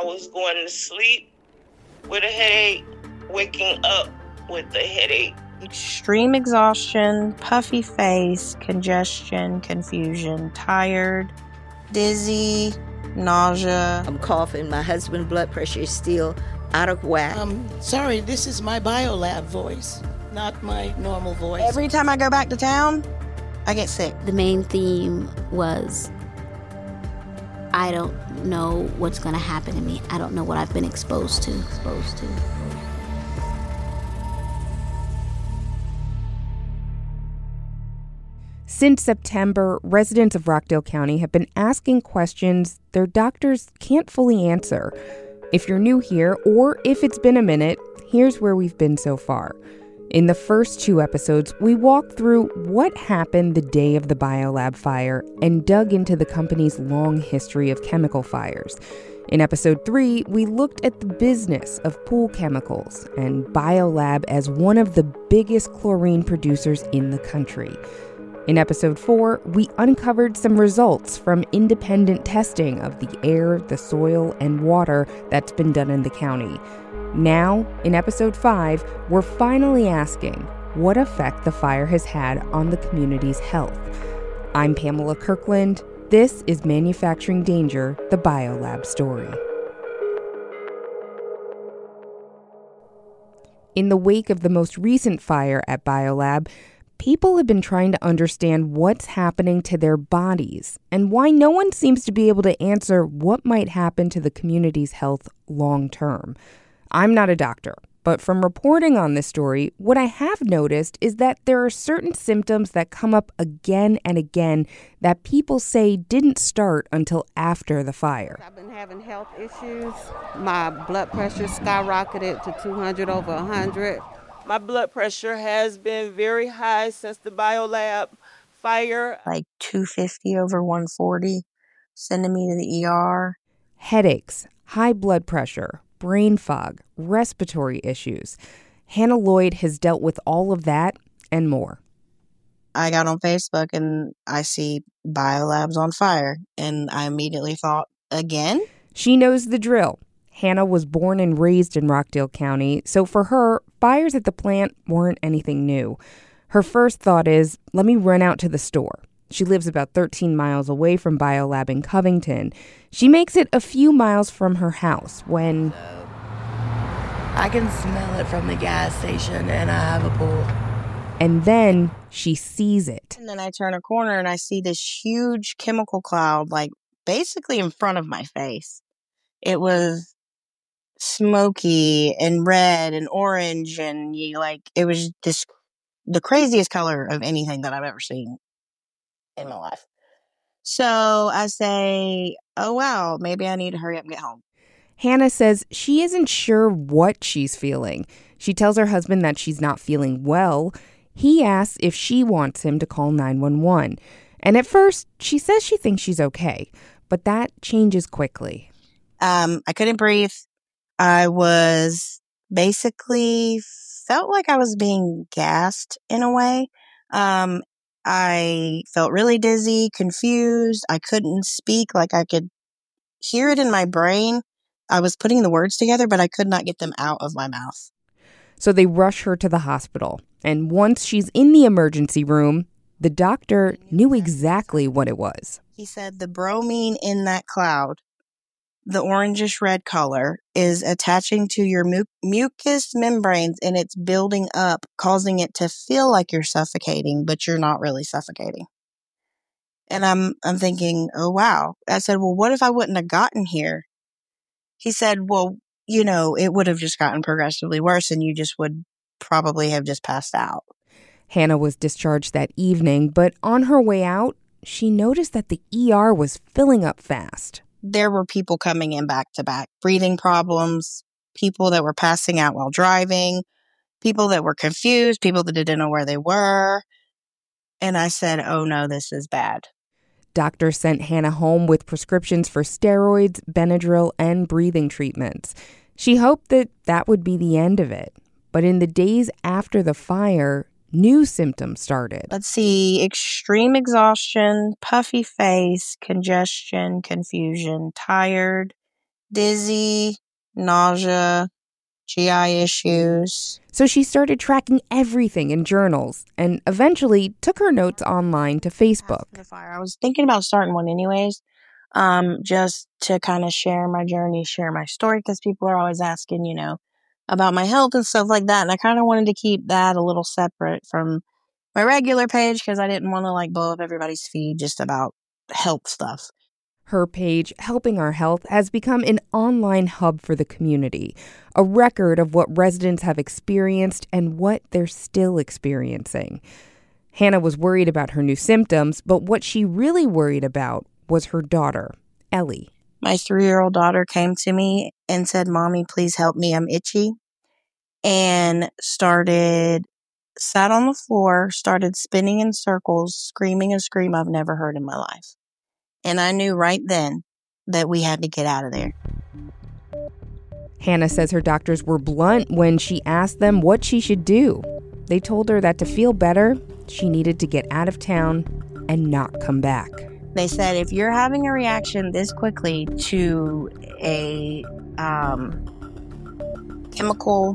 I was going to sleep with a headache, waking up with a headache. Extreme exhaustion, puffy face, congestion, confusion, tired, dizzy, nausea. I'm coughing. My husband's blood pressure is still out of whack. Sorry, this is my BioLab voice, not my normal voice. Every time I go back to town, I get sick. The main theme was, I don't know what's going to happen to me. I don't know what I've been exposed to. Since September, residents of Rockdale County have been asking questions their doctors can't fully answer. If you're new here, or if it's been a minute, here's where we've been so far. In the first 2 episodes, we walked through what happened the day of the BioLab fire and dug into the company's long history of chemical fires. In episode 3, we looked at the business of pool chemicals and BioLab as one of the biggest chlorine producers in the country. In episode 4, we uncovered some results from independent testing of the air, the soil, and water that's been done in the county. Now, in episode 5, we're finally asking what effect the fire has had on the community's health. I'm Pamela Kirkland. This is Manufacturing Danger, the BioLab story. In the wake of the most recent fire at BioLab, people have been trying to understand what's happening to their bodies and why no one seems to be able to answer what might happen to the community's health long term. I'm not a doctor, but from reporting on this story, what I have noticed is that there are certain symptoms that come up again and again that people say didn't start until after the fire. I've been having health issues. My blood pressure skyrocketed to 200 over 100. My blood pressure has been very high since the BioLab fire. Like 250 over 140, sending me to the ER. Headaches, high blood pressure, brain fog, respiratory issues. Hannah Lloyd has dealt with all of that and more. I got on Facebook and I see BioLab's on fire, and I immediately thought, again? She knows the drill. Hannah was born and raised in Rockdale County, so for her, fires at the plant weren't anything new. Her first thought is, let me run out to the store. She lives about 13 miles away from BioLab in Covington. She makes it a few miles from her house when... I can smell it from the gas station, and I have a pool. And then she sees it. And then I turn a corner and I see this huge chemical cloud, like basically in front of my face. It was smoky and red and orange, and it was the craziest color of anything that I've ever seen in my life. So I say, oh wow, maybe I need to hurry up and get home. Hannah says she isn't sure what she's feeling. She tells her husband that she's not feeling well. He asks if she wants him to call 911. And at first, she says she thinks she's okay, but that changes quickly. I couldn't breathe. I was basically felt like I was being gassed in a way. I felt really dizzy, confused. I couldn't speak. Like I could hear it in my brain. I was putting the words together, but I could not get them out of my mouth. So they rush her to the hospital. And once she's in the emergency room, the doctor knew exactly what it was. He said the bromine in that cloud, the orangish red color, is attaching to your mucous membranes, and it's building up, causing it to feel like you're suffocating, but you're not really suffocating. And I'm thinking, oh wow. I said, well, what if I wouldn't have gotten here? He said, well, it would have just gotten progressively worse, and you just would probably have just passed out. Hannah was discharged that evening, but on her way out, she noticed that the ER was filling up fast. There were people coming in back to back, breathing problems, people that were passing out while driving, people that were confused, people that didn't know where they were. And I said, oh no, this is bad. Doctors sent Hannah home with prescriptions for steroids, Benadryl, and breathing treatments. She hoped that would be the end of it. But in the days after the fire, new symptoms started. Let's see, extreme exhaustion, puffy face, congestion, confusion, tired, dizzy, nausea, GI issues. So she started tracking everything in journals and eventually took her notes online to Facebook. I was thinking about starting one anyways, just to kind of share my journey, share my story, because people are always asking, about my health and stuff like that. And I kind of wanted to keep that a little separate from my regular page because I didn't want to blow up everybody's feed just about health stuff. Her page, Helping Our Health, has become an online hub for the community, a record of what residents have experienced and what they're still experiencing. Hannah was worried about her new symptoms, but what she really worried about was her daughter, Ellie. My 3-year-old daughter came to me and said, "Mommy, please help me, I'm itchy." And sat on the floor, started spinning in circles, screaming a scream I've never heard in my life. And I knew right then that we had to get out of there. Hannah says her doctors were blunt when she asked them what she should do. They told her that to feel better, she needed to get out of town and not come back. They said, if you're having a reaction this quickly to a chemical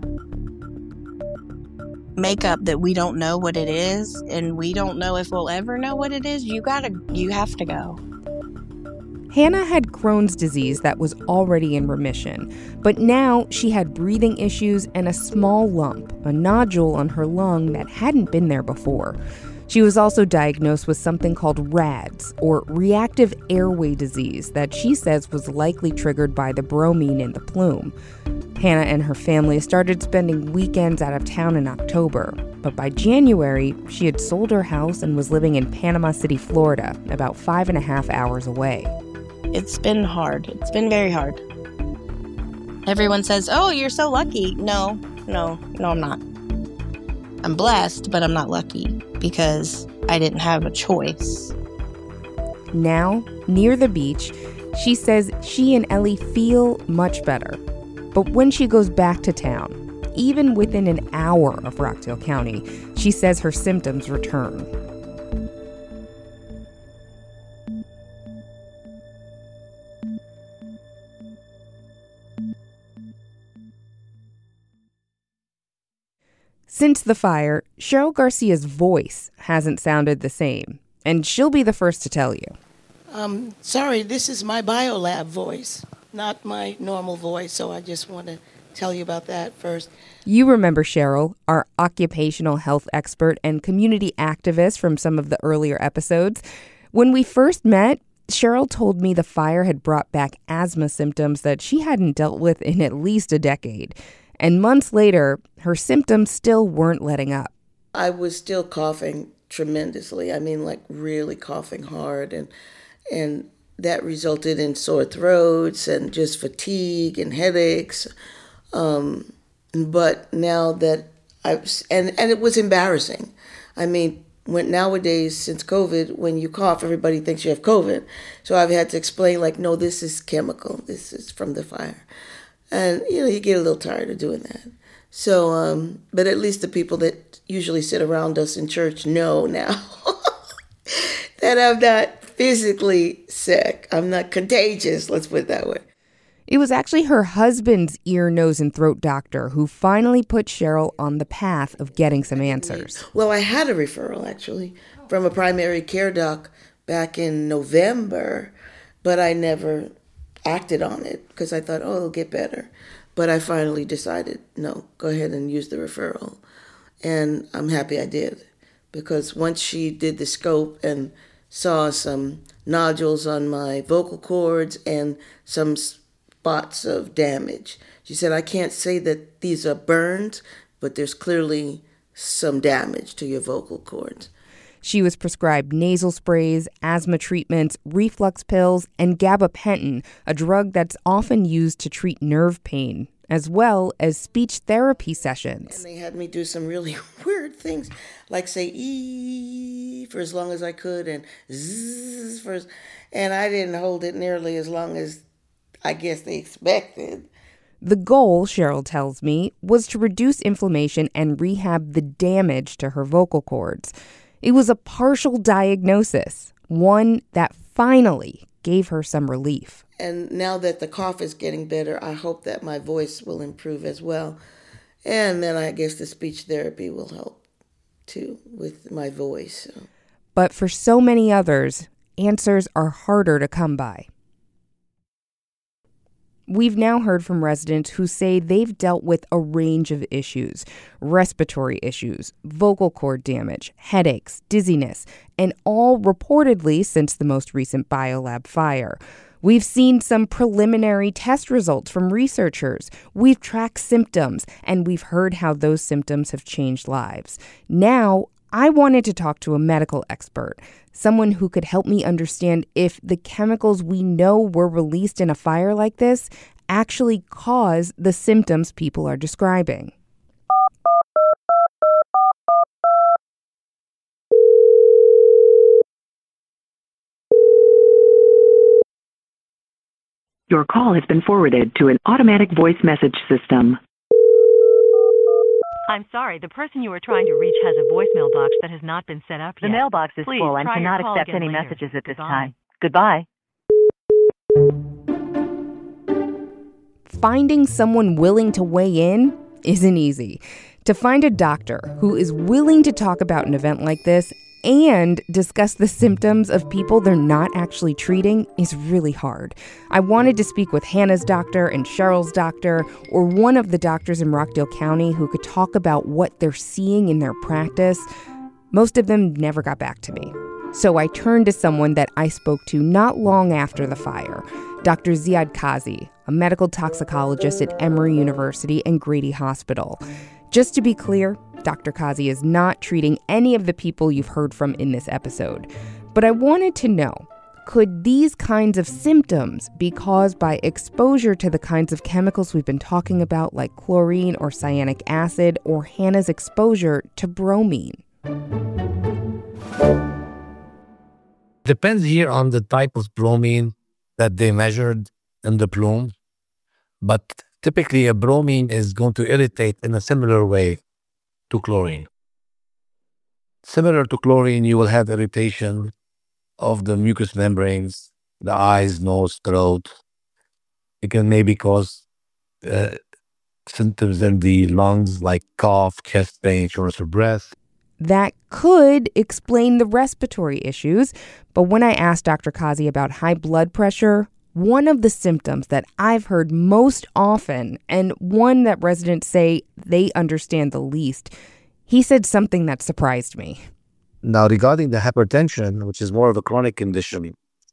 makeup that we don't know what it is, and we don't know if we'll ever know what it is, you have to go. Hannah had Crohn's disease that was already in remission, but now she had breathing issues and a small lump, a nodule on her lung that hadn't been there before. She was also diagnosed with something called RADS, or reactive airway disease, that she says was likely triggered by the bromine in the plume. Hannah and her family started spending weekends out of town in October, but by January, she had sold her house and was living in Panama City, Florida, about 5.5 hours away. It's been hard. It's been very hard. Everyone says, "Oh, you're so lucky." No, I'm not. I'm blessed, but I'm not lucky because I didn't have a choice. Now, near the beach, she says she and Ellie feel much better. But when she goes back to town, even within an hour of Rockdale County, she says her symptoms return. Since the fire, Cheryl Garcia's voice hasn't sounded the same, and she'll be the first to tell you. Sorry, this is my biolab voice, not my normal voice, so I just want to tell you about that first. You remember Cheryl, our occupational health expert and community activist from some of the earlier episodes. When we first met, Cheryl told me the fire had brought back asthma symptoms that she hadn't dealt with in at least a decade. And months later, her symptoms still weren't letting up. I was still coughing tremendously. I mean, really coughing hard. And that resulted in sore throats and just fatigue and headaches. But now that and it was embarrassing. I mean, nowadays, since COVID, when you cough, everybody thinks you have COVID. So I've had to explain, no, this is chemical. This is from the fire. And, you get a little tired of doing that. So, but at least the people that usually sit around us in church know now that I'm not physically sick. I'm not contagious, let's put it that way. It was actually her husband's ear, nose, and throat doctor who finally put Cheryl on the path of getting some answers. Well, I had a referral, actually, from a primary care doc back in November, but I never acted on it because I thought, it'll get better. But I finally decided, no, go ahead and use the referral. And I'm happy I did, because once she did the scope and saw some nodules on my vocal cords and some spots of damage, she said, I can't say that these are burns, but there's clearly some damage to your vocal cords. She was prescribed nasal sprays, asthma treatments, reflux pills, and gabapentin, a drug that's often used to treat nerve pain, as well as speech therapy sessions. And they had me do some really weird things, like say E for as long as I could and Z and I didn't hold it nearly as long as I guess they expected. The goal, Cheryl tells me, was to reduce inflammation and rehab the damage to her vocal cords. It was a partial diagnosis, one that finally gave her some relief. And now that the cough is getting better, I hope that my voice will improve as well. And then I guess the speech therapy will help too with my voice. So. But for so many others, answers are harder to come by. We've now heard from residents who say they've dealt with a range of issues: respiratory issues, vocal cord damage, headaches, dizziness, and all reportedly since the most recent biolab fire. We've seen some preliminary test results from researchers. We've tracked symptoms, and we've heard how those symptoms have changed lives. Now, I wanted to talk to a medical expert, someone who could help me understand if the chemicals we know were released in a fire like this actually cause the symptoms people are describing. Your call has been forwarded to an automatic voice message system. I'm sorry, the person you are trying to reach has a voicemail box that has not been set up yet. The mailbox is Please full and try your cannot call accept again any later. messages at this Goodbye. time. Goodbye. Finding someone willing to weigh in isn't easy. To find a doctor who is willing to talk about an event like this and discuss the symptoms of people they're not actually treating is really hard. I wanted to speak with Hannah's doctor and Cheryl's doctor, or one of the doctors in Rockdale County who could talk about what they're seeing in their practice. Most of them never got back to me. So I turned to someone that I spoke to not long after the fire, Dr. Ziad Kazi, a medical toxicologist at Emory University and Grady Hospital. Just to be clear, Dr. Kazi is not treating any of the people you've heard from in this episode. But I wanted to know, could these kinds of symptoms be caused by exposure to the kinds of chemicals we've been talking about, like chlorine or cyanic acid, or Hannah's exposure to bromine? Depends here on the type of bromine that they measured in the plume. But typically, a bromine is going to irritate in a similar way to chlorine. Similar to chlorine, you will have irritation of the mucous membranes, the eyes, nose, throat. It can maybe cause symptoms in the lungs like cough, chest pain, shortness of breath. That could explain the respiratory issues, but when I asked Dr. Kazi about high blood pressure, one of the symptoms that I've heard most often, and one that residents say they understand the least, he said something that surprised me. Now, regarding the hypertension, which is more of a chronic condition,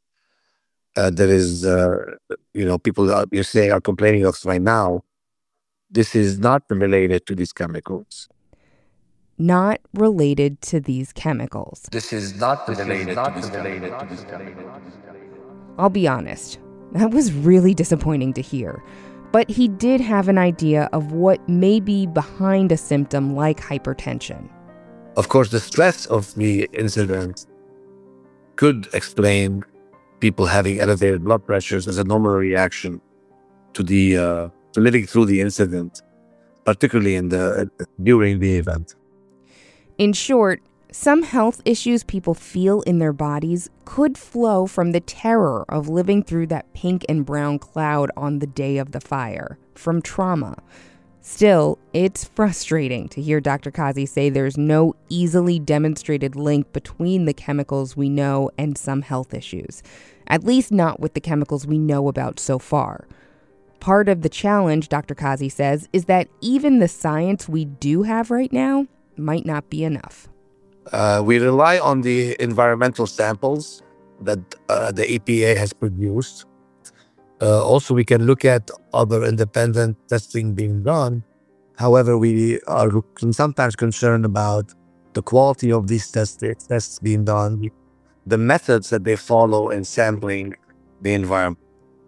that is, people you say are complaining of right now, this is not related to these chemicals. Not related to these chemicals. This is not related to these chemicals. I'll be honest, that was really disappointing to hear. But he did have an idea of what may be behind a symptom like hypertension. Of course, the stress of the incident could explain people having elevated blood pressures as a normal reaction to the living through the incident, particularly during the event. In short, some health issues people feel in their bodies could flow from the terror of living through that pink and brown cloud on the day of the fire, from trauma. Still, it's frustrating to hear Dr. Kazi say there's no easily demonstrated link between the chemicals we know and some health issues, at least not with the chemicals we know about so far. Part of the challenge, Dr. Kazi says, is that even the science we do have right now might not be enough. We rely on the environmental samples that the EPA has produced. Also, we can look at other independent testing being done. However, we are sometimes concerned about the quality of these tests being done, the methods that they follow in sampling the environment.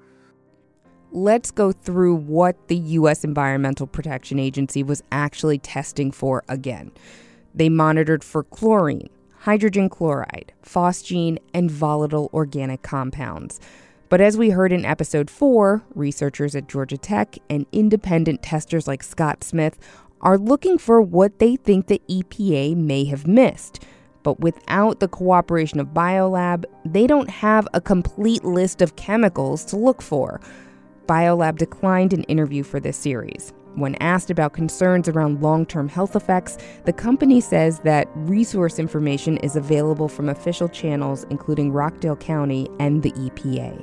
Let's go through what the U.S. Environmental Protection Agency was actually testing for again. They monitored for chlorine, hydrogen chloride, phosgene, and volatile organic compounds. But as we heard in episode 4, researchers at Georgia Tech and independent testers like Scott Smith are looking for what they think the EPA may have missed. But without the cooperation of BioLab, they don't have a complete list of chemicals to look for. BioLab declined an interview for this series. When asked about concerns around long-term health effects, the company says that resource information is available from official channels, including Rockdale County and the EPA.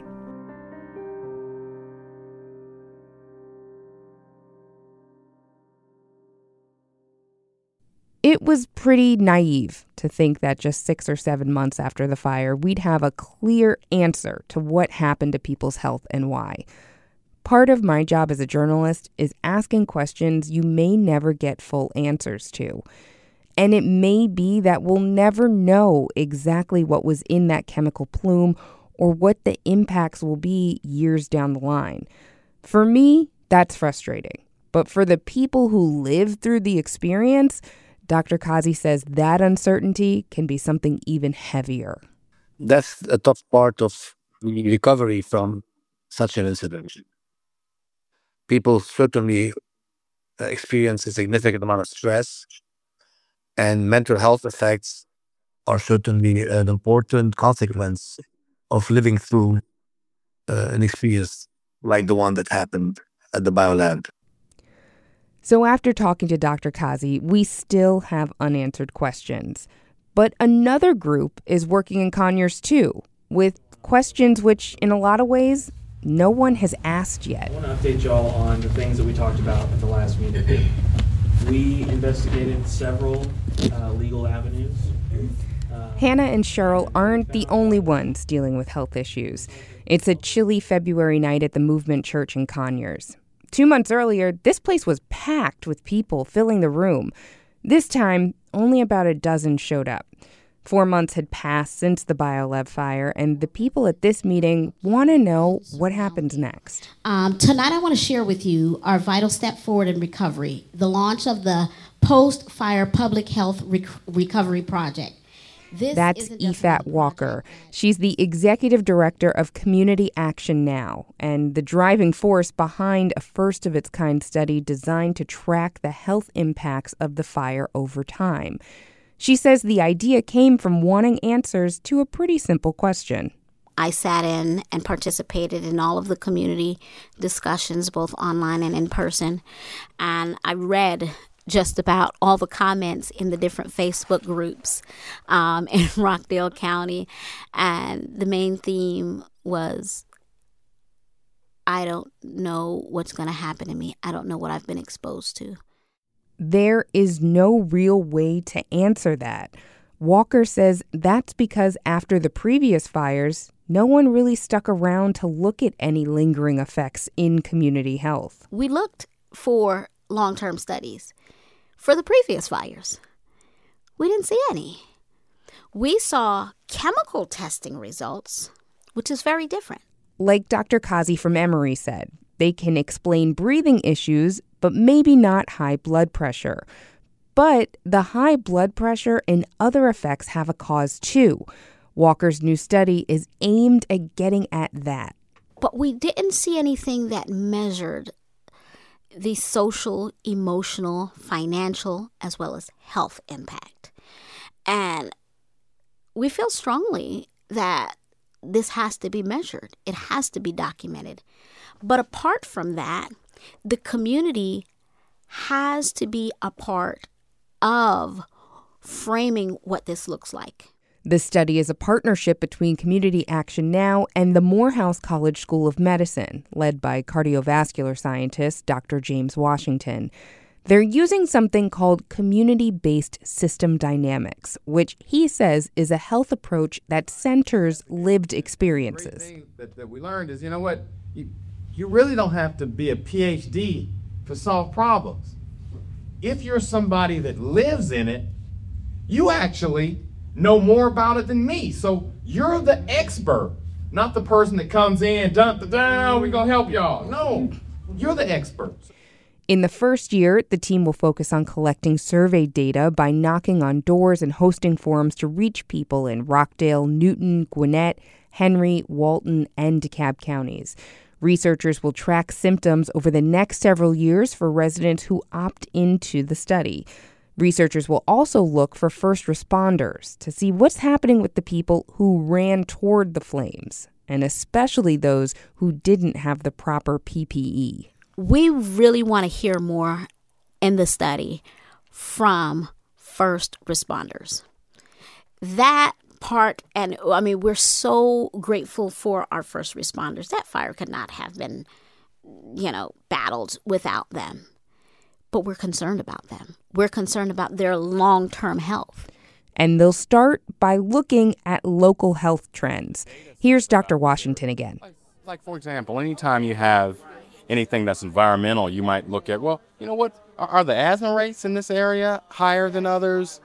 It was pretty naive to think that just 6 or 7 months after the fire, we'd have a clear answer to what happened to people's health and why. Part of my job as a journalist is asking questions you may never get full answers to. And it may be that we'll never know exactly what was in that chemical plume or what the impacts will be years down the line. For me, that's frustrating. But for the people who lived through the experience, Dr. Kazi says that uncertainty can be something even heavier. That's a tough part of the recovery from such an incident. People certainly experience a significant amount of stress, and mental health effects are certainly an important consequence of living through an experience like the one that happened at the BioLab. So after talking to Dr. Kazi, we still have unanswered questions. But another group is working in Conyers too, with questions which, in a lot of ways, no one has asked yet. I want to update y'all on the things that we talked about at the last meeting. We investigated several legal avenues. Hannah and Cheryl aren't the only ones dealing with health issues. It's a chilly February night at the Movement Church in Conyers. 2 months earlier, this place was packed with people filling the room. This time, only about a dozen showed up. 4 months had passed since the BioLab fire, and the people at this meeting want to know what happens next. Tonight I want to share with you our vital step forward in recovery, the launch of the Post-Fire Public Health Recovery Project. That's Ifat Walker. She's the executive director of Community Action Now and the driving force behind a first-of-its-kind study designed to track the health impacts of the fire over time. She says the idea came from wanting answers to a pretty simple question. I sat in and participated in all of the community discussions, both online and in person, and I read just about all the comments in the different Facebook groups in Rockdale County. And the main theme was, I don't know what's going to happen to me. I don't know what I've been exposed to. There is no real way to answer that. Walker says that's because after the previous fires, no one really stuck around to look at any lingering effects in community health. We looked for long-term studies for the previous fires. We didn't see any. We saw chemical testing results, which is very different. Like Dr. Kazi from Emory said, they can explain breathing issues, but maybe not high blood pressure. But the high blood pressure and other effects have a cause too. Walker's new study is aimed at getting at that. But we didn't see anything that measured the social, emotional, financial, as well as health impact. And we feel strongly that this has to be measured. It has to be documented. But apart from that, the community has to be a part of framing what this looks like. The study is a partnership between Community Action Now and the Morehouse College School of Medicine, led by cardiovascular scientist Dr. James Washington. They're using something called community-based system dynamics, which he says is a health approach that centers lived experiences. The great thing that we learned is, you know what, you really don't have to be a PhD to solve problems. If you're somebody that lives in it, you actually know more about it than me. So you're the expert, not the person that comes in, we're gonna help y'all. No, you're the expert. In the first year, the team will focus on collecting survey data by knocking on doors and hosting forums to reach people in Rockdale, Newton, Gwinnett, Henry, Walton, and DeKalb counties. Researchers will track symptoms over the next several years for residents who opt into the study. Researchers will also look for first responders to see what's happening with the people who ran toward the flames, and especially those who didn't have the proper PPE. We really want to hear more in the study from first responders. That part, and I mean, we're so grateful for our first responders. That fire could not have been, battled without them. But we're concerned about them. We're concerned about their long-term health. And they'll start by looking at local health trends. Here's Dr. Washington again. Like, for example, anytime you have anything that's environmental, you might look at, well, you know what, are the asthma rates in this area higher than others?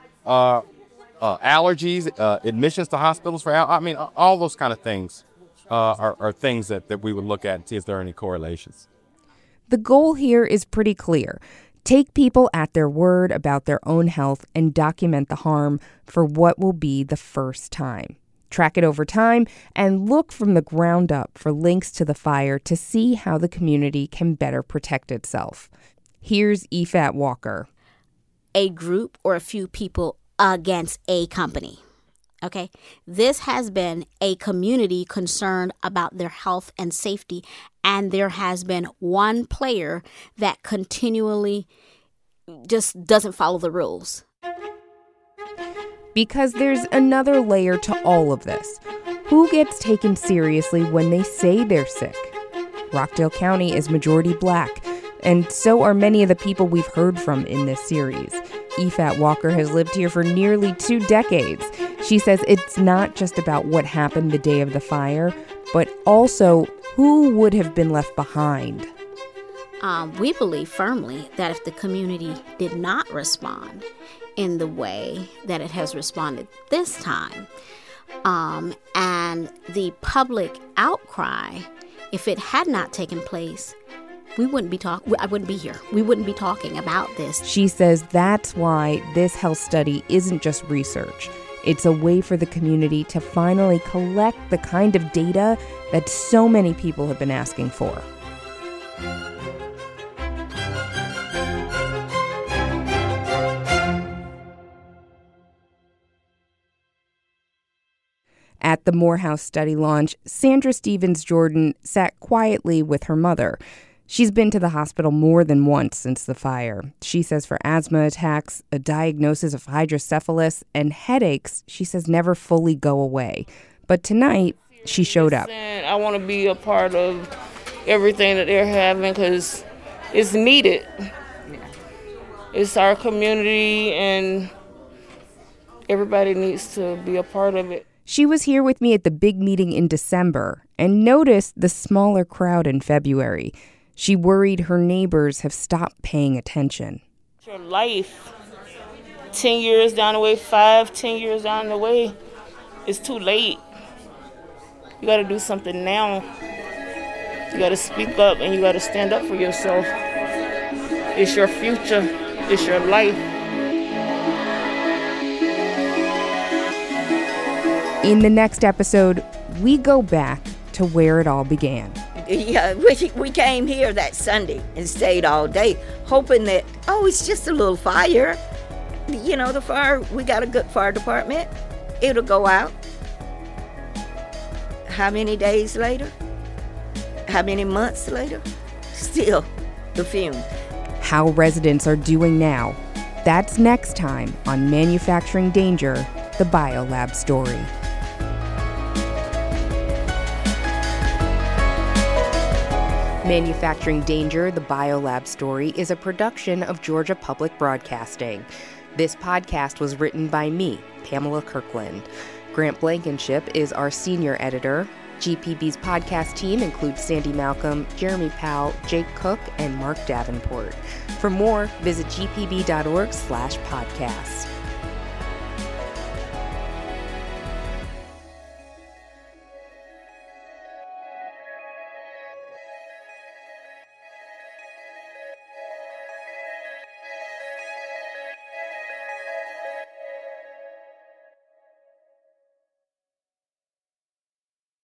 Allergies, admissions to hospitals for all those kind of things are things that we would look at and see if there are any correlations. The goal here is pretty clear. Take people at their word about their own health and document the harm for what will be the first time. Track it over time and look from the ground up for links to the fire to see how the community can better protect itself. Here's Ifat Walker. A group or a few people against a company. Okay, this has been a community concerned about their health and safety, and there has been one player that continually just doesn't follow the rules. Because there's another layer to all of this. Who gets taken seriously when they say they're sick? Rockdale County is majority Black, and so are many of the people we've heard from in this series. Ifat Walker has lived here for nearly 2 decades. She says it's not just about what happened the day of the fire, but also who would have been left behind. We believe firmly that if the community did not respond in the way that it has responded this time, and the public outcry, if it had not taken place, I wouldn't be here. We wouldn't be talking about this. She says that's why this health study isn't just research. It's a way for the community to finally collect the kind of data that so many people have been asking for. At the Morehouse study launch, Sandra Stevens Jordan sat quietly with her mother. She's been to the hospital more than once since the fire. She says for asthma attacks, a diagnosis of hydrocephalus, and headaches, she says never fully go away. But tonight, she showed up. I want to be a part of everything that they're having because it's needed. It's our community and everybody needs to be a part of it. She was here with me at the big meeting in December and noticed the smaller crowd in February. She worried her neighbors have stopped paying attention. Your life, 10 years down the way, 5-10 years down the way, it's too late. You got to do something now. You got to speak up and you got to stand up for yourself. It's your future. It's your life. In the next episode, we go back to where it all began. Yeah, we came here that Sunday and stayed all day, hoping that, it's just a little fire. The fire, we got a good fire department. It'll go out. How many days later? How many months later? Still the fume. How residents are doing now. That's next time on Manufacturing Danger, the Biolab story. Manufacturing Danger, the Biolab story is a production of Georgia Public Broadcasting. This podcast was written by me, Pamela Kirkland. Grant Blankenship is our senior editor. GPB's podcast team includes Sandy Malcolm, Jeremy Powell, Jake Cook, and Mark Davenport. For more, visit gpb.org/podcasts.